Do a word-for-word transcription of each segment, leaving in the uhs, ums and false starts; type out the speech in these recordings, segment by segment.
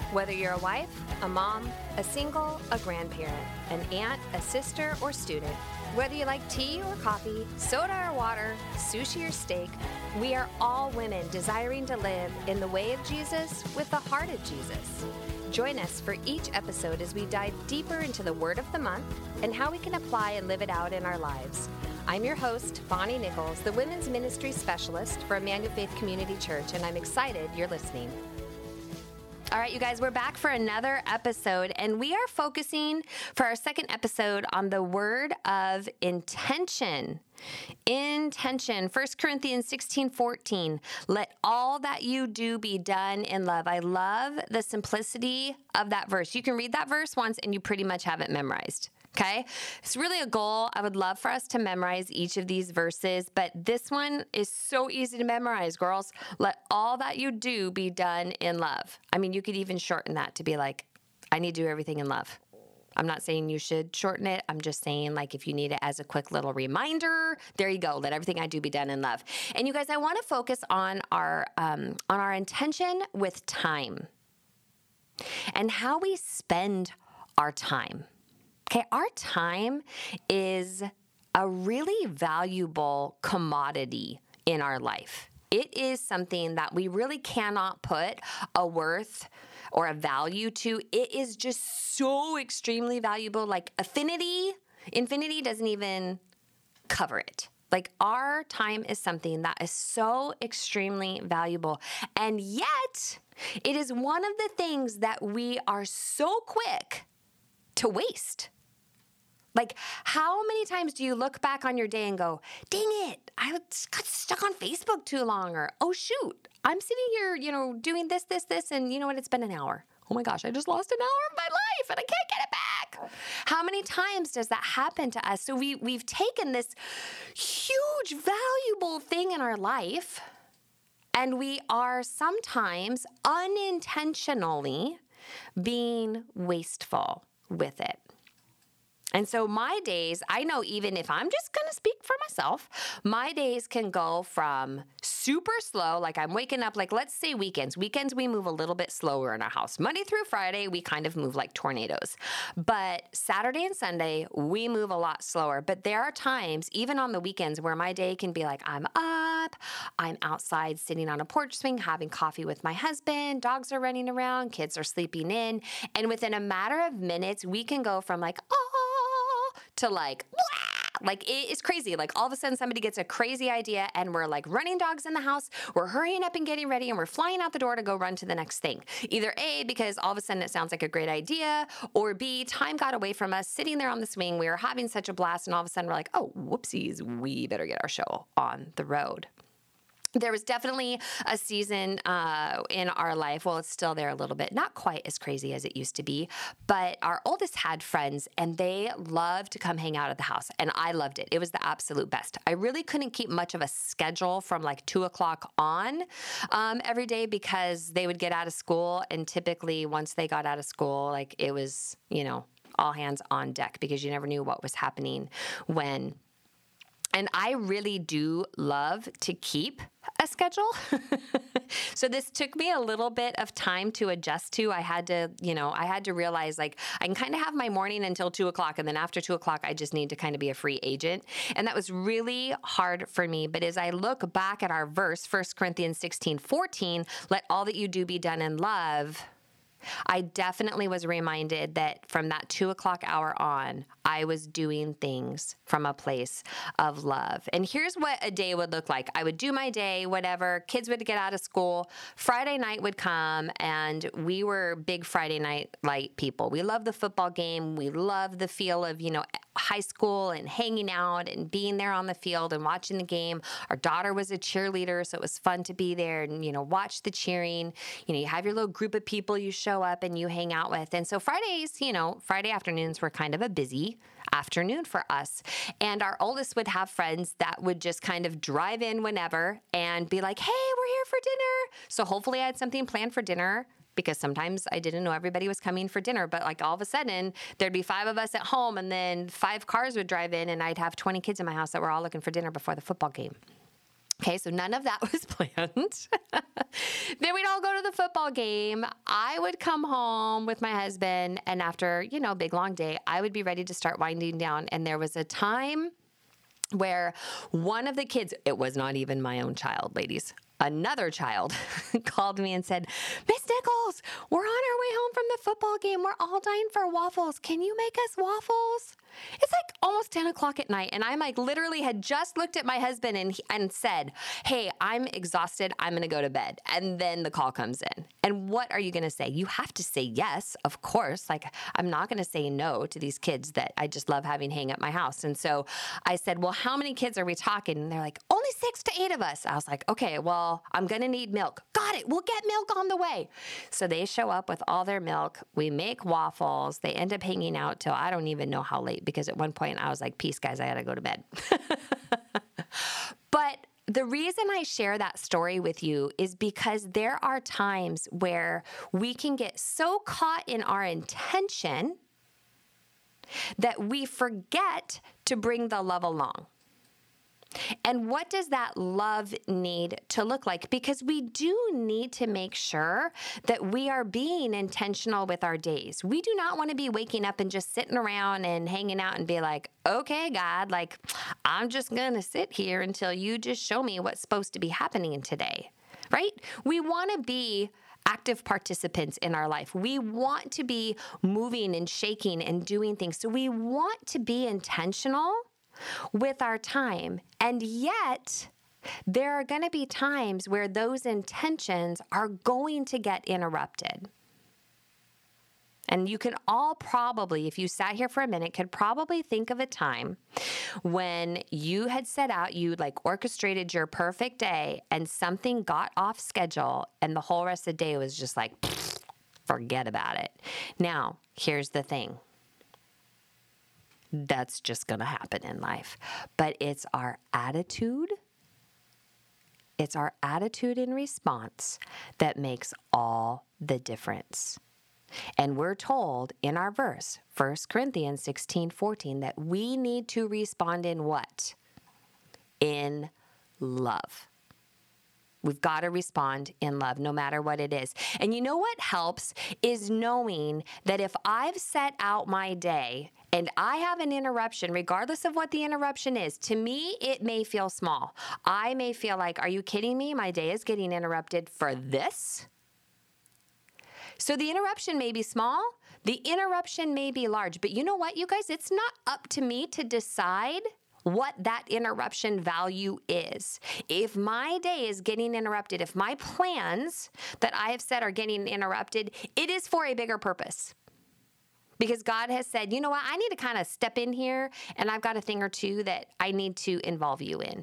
Whether you're a wife, a mom, a single, a grandparent, an aunt, a sister, or student, whether you like tea or coffee, soda or water, sushi or steak, we are all women desiring to live in the way of Jesus with the heart of Jesus. Join us for each episode as we dive deeper into the Word of the Month and how we can apply and live it out in our lives. I'm your host, Bonnie Nichols, the Women's Ministry Specialist for Emmanuel Faith Community Church, and I'm excited you're listening. All right, you guys, we're back for another episode, and we are focusing for our second episode on the word of intention. Intention. First Corinthians sixteen fourteen. Let all that you do be done in love. I love the simplicity of that verse. You can read that verse once, and you pretty much have it memorized. Okay, it's really a goal. I would love for us to memorize each of these verses, but this one is so easy to memorize, girls. Let all that you do be done in love. I mean, you could even shorten that to be like, I need to do everything in love. I'm not saying you should shorten it. I'm just saying, like, if you need it as a quick little reminder, there you go. Let everything I do be done in love. And you guys, I want to focus on our um, on our intention with time and how we spend our time. Okay, our time is a really valuable commodity in our life. It is something that we really cannot put a worth or a value to. It is just so extremely valuable. Like affinity, infinity doesn't even cover it. Like our time is something that is so extremely valuable. And yet, it is one of the things that we are so quick to waste. Like, how many times do you look back on your day and go, dang it, I got stuck on Facebook too long, or, oh, shoot, I'm sitting here, you know, doing this, this, this, and you know what, it's been an hour. Oh my gosh, I just lost an hour of my life and I can't get it back. How many times does that happen to us? So we, we've taken this huge, valuable thing in our life, and we are sometimes unintentionally being wasteful with it. And so my days, I know even if I'm just going to speak for myself, my days can go from super slow, like I'm waking up, like let's say weekends. Weekends, we move a little bit slower in our house. Monday through Friday, we kind of move like tornadoes. But Saturday and Sunday, we move a lot slower. But there are times, even on the weekends, where my day can be like, I'm up, I'm outside sitting on a porch swing, having coffee with my husband, dogs are running around, kids are sleeping in. And within a matter of minutes, we can go from like, oh, to like, Wah! Like it is crazy. Like all of a sudden somebody gets a crazy idea and we're like running dogs in the house. We're hurrying up and getting ready and we're flying out the door to go run to the next thing. Either A, because all of a sudden it sounds like a great idea, or B, time got away from us sitting there on the swing. We were having such a blast and all of a sudden we're like, oh, whoopsies, we better get our show on the road. There was definitely a season uh, in our life, well, it's still there a little bit, not quite as crazy as it used to be, but our oldest had friends, and they loved to come hang out at the house, and I loved it. It was the absolute best. I really couldn't keep much of a schedule from like two o'clock on um, every day because they would get out of school, and typically once they got out of school, like it was, you know, all hands on deck because you never knew what was happening when. And I really do love to keep a schedule. So this took me a little bit of time to adjust to. I had to, you know, I had to realize like I can kind of have my morning until two o'clock. And then after two o'clock, I just need to kind of be a free agent. And that was really hard for me. But as I look back at our verse, First Corinthians sixteen fourteen, let all that you do be done in love, I definitely was reminded that from that two o'clock hour on, I was doing things from a place of love. And here's what a day would look like. I would do my day, whatever. Kids would get out of school. Friday night would come, and we were big Friday night light people. We love the football game. We love the feel of, you know, high school and hanging out and being there on the field and watching the game. Our daughter was a cheerleader, so it was fun to be there and, you know, watch the cheering. You know, you have your little group of people you show up and you hang out with. And so Fridays, you know, Friday afternoons were kind of a busy afternoon for us. And our oldest would have friends that would just kind of drive in whenever and be like, hey, we're here for dinner. So hopefully I had something planned for dinner, because sometimes I didn't know everybody was coming for dinner, but like all of a sudden there'd be five of us at home and then five cars would drive in and I'd have twenty kids in my house that were all looking for dinner before the football game. Okay, so none of that was planned. Then we'd all go to the football game, I would come home with my husband, and after, you know, big long day, I would be ready to start winding down. And there was a time where one of the kids, it was not even my own child, ladies, another child called me and said, Miss Nichols, we're on our way home from the football game. We're all dying for waffles. Can you make us waffles? It's like almost ten o'clock at night. And I'm like, literally had just looked at my husband and, and said, hey, I'm exhausted. I'm going to go to bed. And then the call comes in. And what are you going to say? You have to say yes, of course. Like, I'm not going to say no to these kids that I just love having hang at my house. And so I said, well, how many kids are we talking? And they're like, only six to eight of us. I was like, okay, well, I'm going to need milk. Got it. We'll get milk on the way. So they show up with all their milk. We make waffles. They end up hanging out till I don't even know how late, because at one point I was like, peace, guys, I got to go to bed. But the reason I share that story with you is because there are times where we can get so caught in our intention that we forget to bring the love along. And what does that love need to look like? Because we do need to make sure that we are being intentional with our days. We do not want to be waking up and just sitting around and hanging out and be like, okay, God, like, I'm just going to sit here until you just show me what's supposed to be happening today, right? We want to be active participants in our life. We want to be moving and shaking and doing things. So we want to be intentional with our time. And yet, there are going to be times where those intentions are going to get interrupted. And you can all probably, if you sat here for a minute, could probably think of a time when you had set out, you like orchestrated your perfect day, and something got off schedule, and the whole rest of the day was just like, forget about it. Now, here's the thing. That's just going to happen in life. But it's our attitude, it's our attitude in response that makes all the difference. And we're told in our verse, First Corinthians sixteen fourteen, that we need to respond in what? In love. We've got to respond in love, no matter what it is. And you know what helps is knowing that if I've set out my day and I have an interruption, regardless of what the interruption is, to me, it may feel small. I may feel like, are you kidding me? My day is getting interrupted for this? So the interruption may be small, the interruption may be large, but you know what, you guys? It's not up to me to decide what that interruption value is. If my day is getting interrupted, if my plans that I have set are getting interrupted, it is for a bigger purpose. Because God has said, you know what, I need to kind of step in here, and I've got a thing or two that I need to involve you in.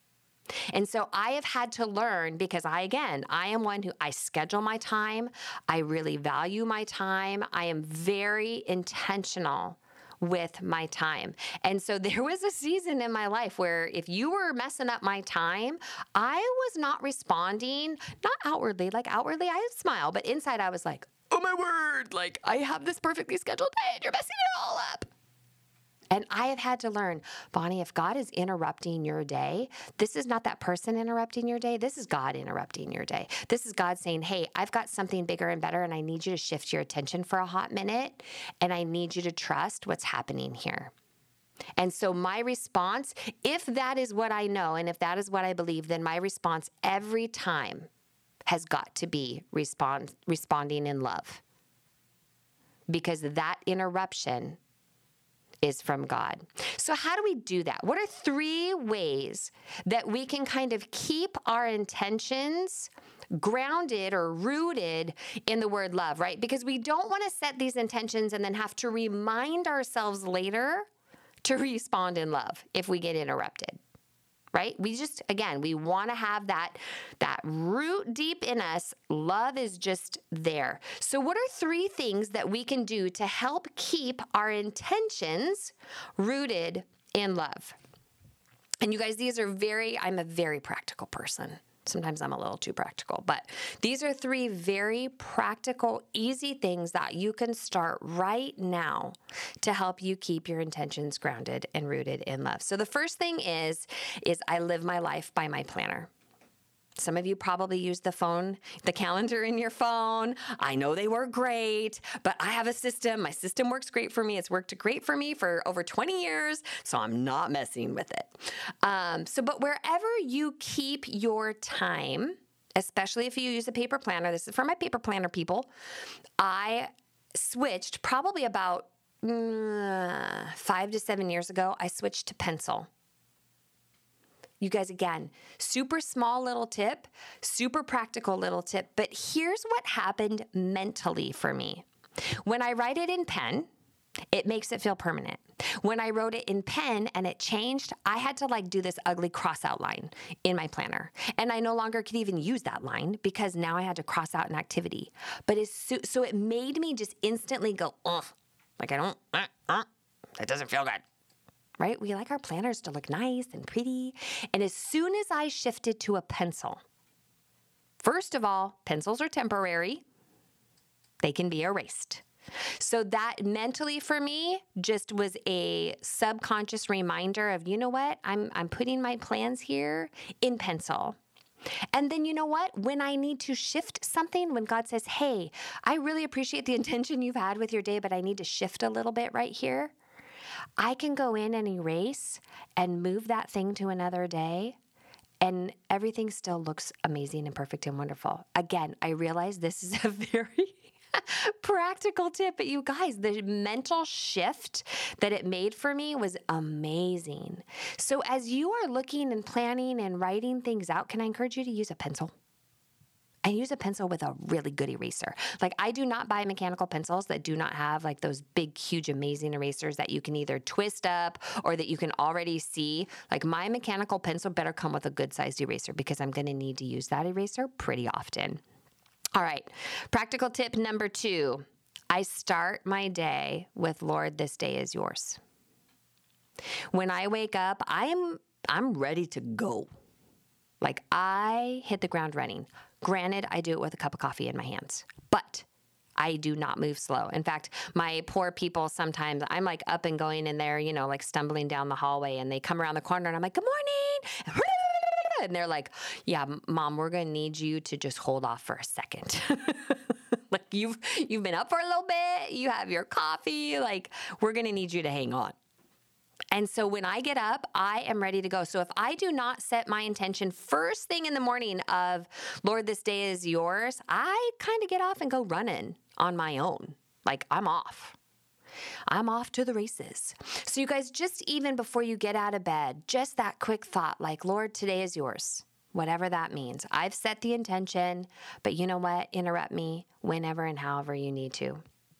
And so I have had to learn, because I, again, I am one who, I schedule my time. I really value my time. I am very intentional with my time. And so there was a season in my life where if you were messing up my time, I was not responding, not outwardly, like outwardly I would smile, but inside I was like, oh my word, like I have this perfectly scheduled day and you're messing it all up. And I have had to learn, Bonnie, if God is interrupting your day, this is not that person interrupting your day. This is God interrupting your day. This is God saying, hey, I've got something bigger and better, and I need you to shift your attention for a hot minute, and I need you to trust what's happening here. And so my response, if that is what I know, and if that is what I believe, then my response every time has got to be respond, responding in love. Because that interruption is from God. So how do we do that? What are three ways that we can kind of keep our intentions grounded or rooted in the word love, right? Because we don't want to set these intentions and then have to remind ourselves later to respond in love if we get interrupted, right? We just, again, we want to have that, that root deep in us. Love is just there. So what are three things that we can do to help keep our intentions rooted in love? And you guys, these are very, I'm a very practical person. Sometimes I'm a little too practical, but these are three very practical, easy things that you can start right now to help you keep your intentions grounded and rooted in love. So the first thing is, is I live my life by my planner. Some of you probably use the phone, the calendar in your phone. I know they work great, but I have a system. My system works great for me. It's worked great for me for over twenty years, so I'm not messing with it. Um, so, but wherever you keep your time, especially if you use a paper planner, this is for my paper planner people, I switched probably about mm, five to seven years ago, I switched to pencil. You guys, again, super small little tip, super practical little tip, but here's what happened mentally for me. When I write it in pen, it makes it feel permanent. When I wrote it in pen and it changed, I had to like do this ugly cross out line in my planner. And I no longer could even use that line because now I had to cross out an activity. But it's so, so it made me just instantly go, ugh, like I don't, uh, uh, that doesn't feel good. Right? We like our planners to look nice and pretty. And as soon as I shifted to a pencil, first of all, pencils are temporary. They can be erased. So that mentally for me just was a subconscious reminder of, you know what? I'm I'm putting my plans here in pencil. And then you know what? When I need to shift something, when God says, hey, I really appreciate the intention you've had with your day, but I need to shift a little bit right here, I can go in and erase and move that thing to another day, and everything still looks amazing and perfect and wonderful. Again, I realize this is a very practical tip, but you guys, the mental shift that it made for me was amazing. So as you are looking and planning and writing things out, can I encourage you to use a pencil? And use a pencil with a really good eraser. Like I do not buy mechanical pencils that do not have like those big, huge, amazing erasers that you can either twist up or that you can already see. Like my mechanical pencil better come with a good sized eraser because I'm going to need to use that eraser pretty often. All right. Practical tip number two. I start my day with, Lord, this day is yours. When I wake up, I'm I'm ready to go. Like I hit the ground running. Granted, I do it with a cup of coffee in my hands, but I do not move slow. In fact, my poor people, sometimes I'm like up and going in there, you know, like stumbling down the hallway, and they come around the corner and I'm like, good morning. And they're like, yeah, Mom, we're going to need you to just hold off for a second. Like you've, you've been up for a little bit. You have your coffee. Like we're going to need you to hang on. And so when I get up, I am ready to go. So if I do not set my intention first thing in the morning of, Lord, this day is yours, I kind of get off and go running on my own. Like I'm off. I'm off to the races. So you guys, just even before you get out of bed, just that quick thought, like, Lord, today is yours, whatever that means. I've set the intention, but you know what? Interrupt me whenever and however you need to.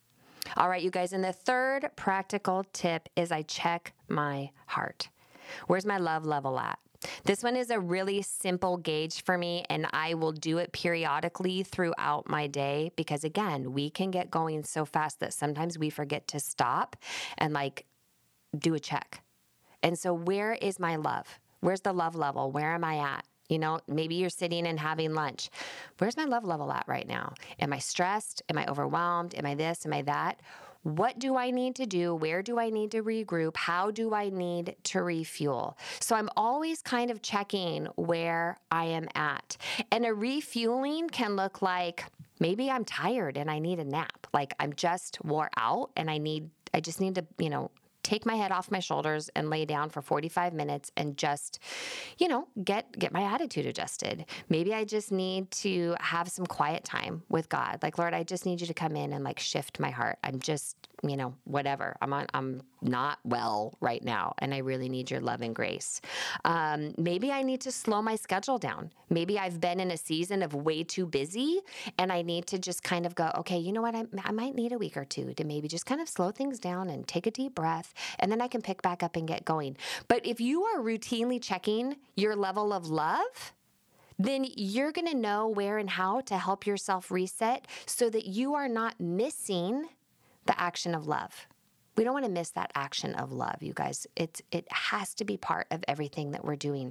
All right, you guys, and the third practical tip is I check my heart. Where's my love level at? This one is a really simple gauge for me, and I will do it periodically throughout my day because, again, we can get going so fast that sometimes we forget to stop and, like, do a check. And so where is my love? Where's the love level? Where am I at? You know, maybe you're sitting and having lunch. Where's my love level at right now? Am I stressed? Am I overwhelmed? Am I this? Am I that? What do I need to do? Where do I need to regroup? How do I need to refuel? So I'm always kind of checking where I am at. And a refueling can look like maybe I'm tired and I need a nap. Like I'm just wore out and I need, I just need to, you know, take my head off my shoulders and lay down for forty-five minutes and just, you know, get get my attitude adjusted. Maybe I just need to have some quiet time with God. Like, Lord, I just need you to come in and like shift my heart. I'm just, you know, whatever. I'm on, I'm not well right now, and I really need your love and grace. Um, maybe I need to slow my schedule down. Maybe I've been in a season of way too busy, and I need to just kind of go, okay, you know what? I, I might need a week or two to maybe just kind of slow things down and take a deep breath, and then I can pick back up and get going. But if you are routinely checking your level of love, then you're going to know where and how to help yourself reset so that you are not missing the action of love. We don't want to miss that action of love, you guys. It's, it has to be part of everything that we're doing.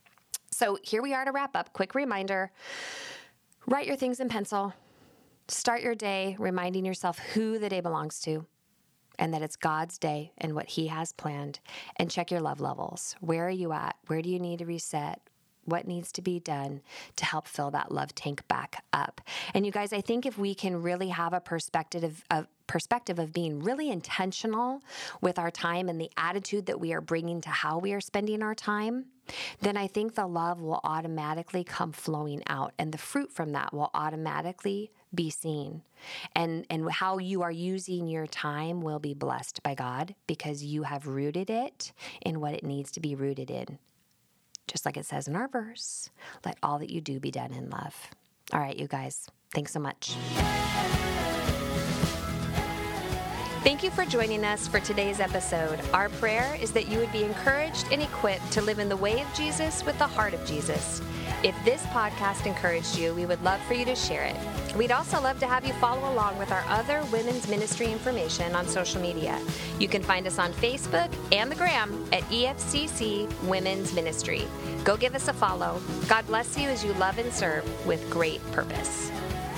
So here we are to wrap up. Quick reminder, write your things in pencil. Start your day reminding yourself who the day belongs to and that it's God's day and what he has planned. And check your love levels. Where are you at? Where do you need to reset? what needs to be done to help fill that love tank back up. And you guys, I think if we can really have a perspective of, of perspective of being really intentional with our time and the attitude that we are bringing to how we are spending our time, then I think the love will automatically come flowing out, and the fruit from that will automatically be seen. And, and how you are using your time will be blessed by God because you have rooted it in what it needs to be rooted in. Just like it says in our verse, let all that you do be done in love. All right, you guys, thanks so much. Thank you for joining us for today's episode. Our prayer is that you would be encouraged and equipped to live in the way of Jesus with the heart of Jesus. If this podcast encouraged you, we would love for you to share it. We'd also love to have you follow along with our other women's ministry information on social media. You can find us on Facebook and the Gram at E F C C Women's Ministry. Go give us a follow. God bless you as you love and serve with great purpose.